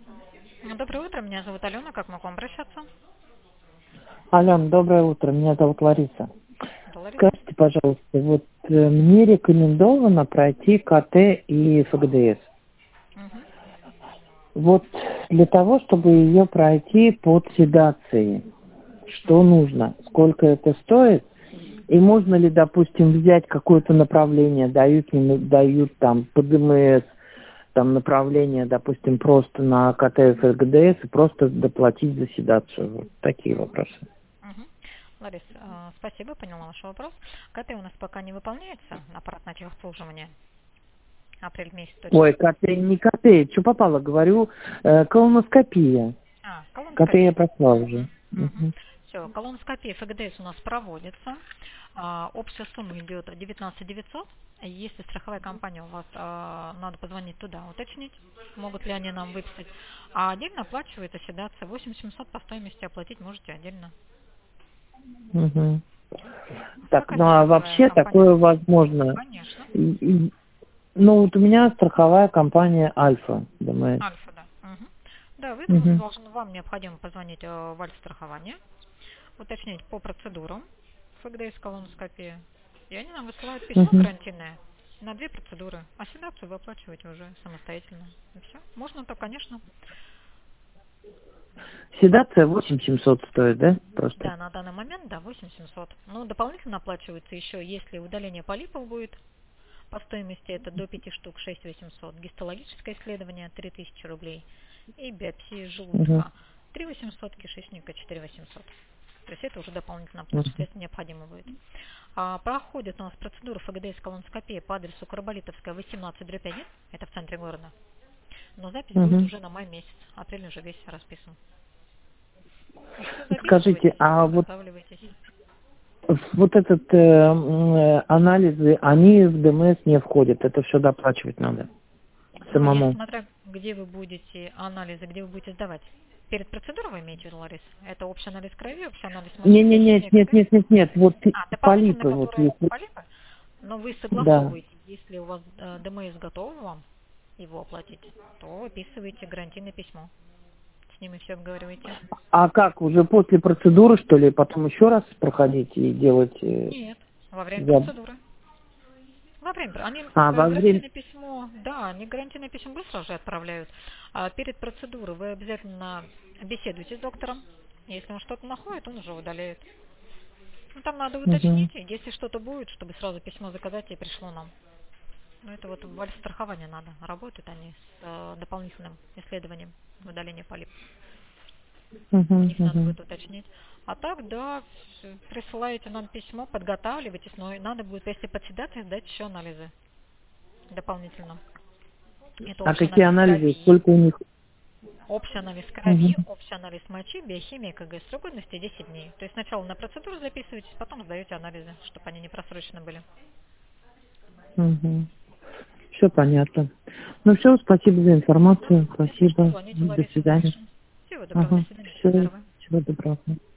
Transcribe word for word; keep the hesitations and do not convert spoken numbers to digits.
Доброе утро, меня зовут Алена, как могу обращаться? Ален, доброе утро, меня зовут Лариса. Это Лариса. Скажите, пожалуйста, вот э, мне рекомендовано пройти КТ и ФГДС. Мгм. Вот для того, чтобы ее пройти под седацией, что Мгм. нужно, сколько это стоит, и можно ли, допустим, взять какое-то направление, дают, не дают там по ДМС, там направление, допустим, просто на КТ и ФГДС и просто доплатить за седацию. Вот такие вопросы. Мгм. Ларис, э, спасибо, поняла ваш вопрос. КТ у нас пока не выполняется, аппарат на техобслуживание. Апрель месяц точно. Ой, КТ, не КТ, что попало, говорю, э, колоноскопия. А, КТ я колоноскопия. прошла уже. Угу. Мгм. Все, колоноскопия ФГДС у нас проводится. А, общая сумма идет девятнадцать девятьсот. Если страховая компания у вас, а, надо позвонить туда, уточнить, могут ли они нам выписать. А отдельно оплачивается седация восемь семьсот по стоимости, оплатить можете отдельно. Мгм. Так, Какая ну а страховая вообще компания у такое вас? возможно. Конечно. И- и- Ну вот у меня страховая компания Альфа ДМС. Альфа, да. Мгм. Да, вы Мгм. должны, вам необходимо позвонить э, в Альфстрахование, уточнить по процедурам ФГДС колоноскопия, и они нам высылают письмо Мгм. гарантийное на две процедуры, а седацию вы оплачиваете уже самостоятельно. И все. Можно то, конечно. Седация восемь семьсот стоит, да? Просто. Да, на данный момент, да, восемь семьсот. Но дополнительно оплачивается еще, если удаление полипов будет по стоимости, это до пяти штук шесть восемьсот, гистологическое исследование три тысячи рублей и биопсия Мгм. желудка три восемьсот, кишечника четыре восемьсот. То есть это уже дополнительно оплачивается, Мгм. если необходимо будет. А, проходит у нас процедура ФГДС колоноскопия по адресу Карболитовская, восемнадцать дробь один, это в центре города. Но запись будет Мгм. уже на май месяц, апрель уже весь расписан. Все, записывайтесь, Скажите, а вот подготавливайтесь. вот этот э, м, э, анализы, они в ДМС не входят, это все доплачивать надо Ну, нет, самому. смотря где вы будете анализы, где вы будете сдавать. Перед процедурой вы имеете в виду, Ларис? Это общий анализ крови, общий анализ мочи, Не, не, нет, биохимия нет, КГ? нет, нет, нет, вот и- А, дополнительно, полипы, вот которые если, полипы? Но вы да. согласовываете, если у вас э, ДМС готов вам его оплатить, то выписываете гарантийное письмо. С ними все обговариваете. А как, уже после процедуры, что ли, потом еще раз проходить и делать? э, Нет, во время за- процедуры. Во время, пр- они А, э, во время... гарантийное письмо, да, они гарантийное письмо быстро же отправляют. А перед процедурой вы обязательно беседуете с доктором. Если он что-то находит, он уже удаляет. Ну, там надо Мгм. уточнить, и если что-то будет, чтобы сразу письмо заказать и пришло нам. Ну, это вот в страхование надо. Работают они с э, дополнительным исследованием удаления полипов. У Мгм, них надо мгм, будет уточнить. А так, да, с- присылаете нам письмо, подготавливайтесь, но и надо будет, если подседаться, сдать еще анализы дополнительно. Это А общий какие анализ анализы, крови, сколько у них? общий анализ Мгм, крови, общий анализ мочи, биохимия, КГ, срок годности десять дней. То есть сначала на процедуру записываетесь, потом сдаете анализы, чтобы они не просрочены были. мгм. Все понятно. Ну все, спасибо за Да. информацию, Если что, спасибо, звоните до Ларисе свидания. дальше. Всего доброго, до Ага, свидания, будьте все, здоровы. всего доброго.